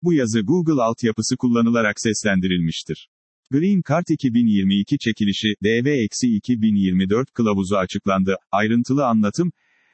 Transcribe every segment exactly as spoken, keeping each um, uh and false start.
Bu yazı Google altyapısı kullanılarak seslendirilmiştir. Green Card iki bin yirmi iki çekilişi, D V iki bin yirmi dört kılavuzu açıklandı. Ayrıntılı anlatım.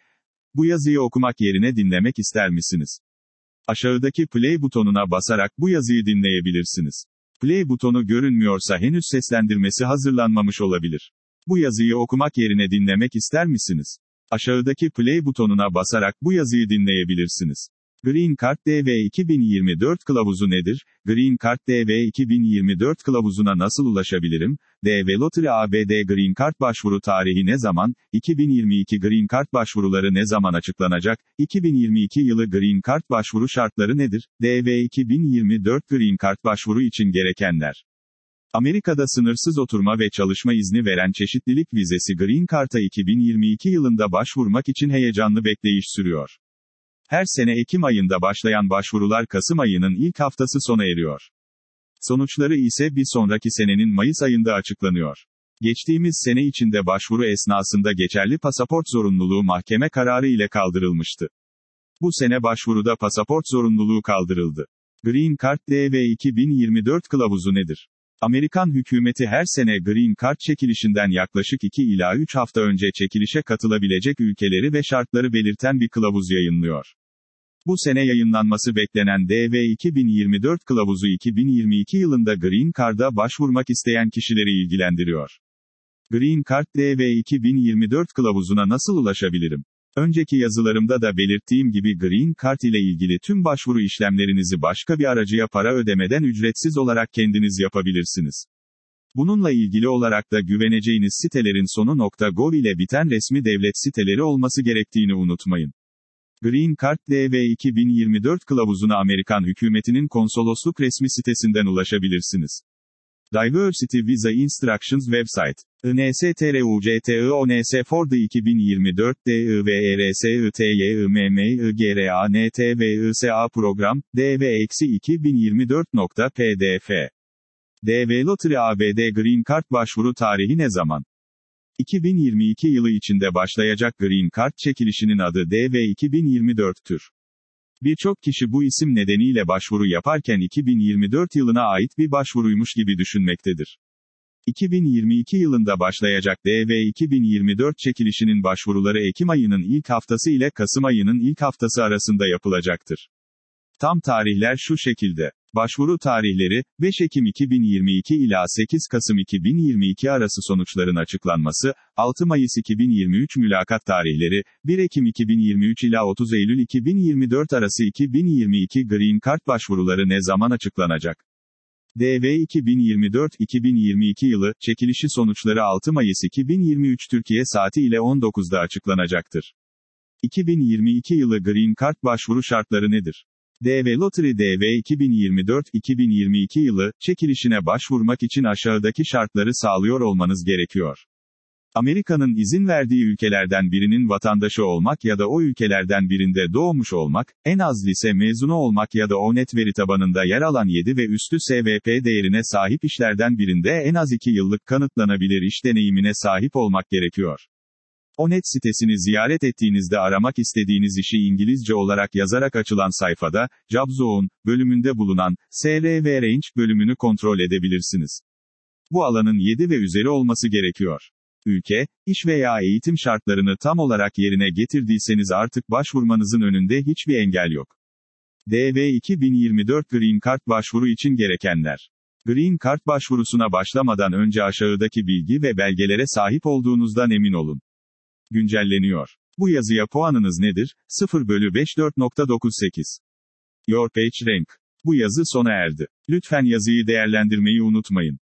Bu yazıyı okumak yerine dinlemek ister misiniz? Aşağıdaki play butonuna basarak bu yazıyı dinleyebilirsiniz. Play butonu görünmüyorsa henüz seslendirmesi hazırlanmamış olabilir. Bu yazıyı okumak yerine dinlemek ister misiniz? Aşağıdaki play butonuna basarak bu yazıyı dinleyebilirsiniz. Green Card D V iki bin yirmi dört kılavuzu nedir? Green Card D V iki bin yirmi dört kılavuzuna nasıl ulaşabilirim? D V Lottery A B D Green Card başvuru tarihi ne zaman? iki bin yirmi iki Green Card başvuruları ne zaman açıklanacak? iki bin yirmi iki yılı Green Card başvuru şartları nedir? D V iki bin yirmi dört Green Card başvuru için gerekenler. Amerika'da sınırsız oturma ve çalışma izni veren çeşitlilik vizesi Green Card'a iki bin yirmi iki yılında başvurmak için heyecanlı bekleyiş sürüyor. Her sene Ekim ayında başlayan başvurular Kasım ayının ilk haftası sona eriyor. Sonuçları ise bir sonraki senenin Mayıs ayında açıklanıyor. Geçtiğimiz sene içinde başvuru esnasında geçerli pasaport zorunluluğu mahkeme kararı ile kaldırılmıştı. Bu sene başvuruda pasaport zorunluluğu kaldırıldı. Green Card D V iki bin yirmi dört kılavuzu nedir? Amerikan hükümeti her sene Green Card çekilişinden yaklaşık iki ila üç hafta önce çekilişe katılabilecek ülkeleri ve şartları belirten bir kılavuz yayınlıyor. Bu sene yayınlanması beklenen D V iki bin yirmi dört kılavuzu iki bin yirmi iki yılında Green Card'a başvurmak isteyen kişileri ilgilendiriyor. Green Card D V iki bin yirmi dört kılavuzuna nasıl ulaşabilirim? Önceki yazılarımda da belirttiğim gibi Green Card ile ilgili tüm başvuru işlemlerinizi başka bir aracıya para ödemeden ücretsiz olarak kendiniz yapabilirsiniz. Bununla ilgili olarak da güveneceğiniz sitelerin sonu .gov ile biten resmi devlet siteleri olması gerektiğini unutmayın. Green Card D V iki bin yirmi dört kılavuzuna Amerikan hükümetinin konsolosluk resmi sitesinden ulaşabilirsiniz. Diversity Visa Instructions Website. I N S T R U C T I O N S for the iki bin yirmi dört D I V E R S I T Y I M M I G R A N T V I S A program, D V iki bin yirmi dört P D F. D V Lottery A B D Green Card başvuru tarihi ne zaman? iki bin yirmi iki yılı içinde başlayacak Green Card çekilişinin adı D V iki bin yirmi dört'tür. Birçok kişi bu isim nedeniyle başvuru yaparken iki bin yirmi dört yılına ait bir başvuruymuş gibi düşünmektedir. iki bin yirmi iki yılında başlayacak D V iki bin yirmi dört çekilişinin başvuruları Ekim ayının ilk haftası ile Kasım ayının ilk haftası arasında yapılacaktır. Tam tarihler şu şekilde. Başvuru tarihleri, beş Ekim iki bin yirmi iki ila sekiz Kasım iki bin yirmi iki arası sonuçların açıklanması, altı Mayıs iki bin yirmi üç mülakat tarihleri, bir Ekim iki bin yirmi üç ila otuz Eylül iki bin yirmi dört arası iki bin yirmi iki Green Card başvuruları ne zaman açıklanacak? D V iki bin yirmi dört iki bin yirmi iki yılı, çekilişi sonuçları altı Mayıs iki bin yirmi üç Türkiye saati ile on dokuzda açıklanacaktır. iki bin yirmi iki yılı Green Card başvuru şartları nedir? D V Lottery D V iki bin yirmi dört iki bin yirmi iki yılı, çekilişine başvurmak için aşağıdaki şartları sağlıyor olmanız gerekiyor. Amerika'nın izin verdiği ülkelerden birinin vatandaşı olmak ya da o ülkelerden birinde doğmuş olmak, en az lise mezunu olmak ya da O N E T veri tabanında yer alan yedi ve üstü S V P değerine sahip işlerden birinde en az iki yıllık kanıtlanabilir iş deneyimine sahip olmak gerekiyor. O N E T sitesini ziyaret ettiğinizde aramak istediğiniz işi İngilizce olarak yazarak açılan sayfada, Job Zone bölümünde bulunan, S R V Range bölümünü kontrol edebilirsiniz. Bu alanın yedi ve üzeri olması gerekiyor. Ülke, iş veya eğitim şartlarını tam olarak yerine getirdiyseniz artık başvurmanızın önünde hiçbir engel yok. D V iki bin yirmi dört Green Card başvuru için gerekenler. Green Card başvurusuna başlamadan önce aşağıdaki bilgi ve belgelere sahip olduğunuzdan emin olun. Güncelleniyor. Bu yazıya puanınız nedir? sıfır bölü beş dört nokta dokuz sekiz. Your Page Rank. Bu yazı sona erdi. Lütfen yazıyı değerlendirmeyi unutmayın.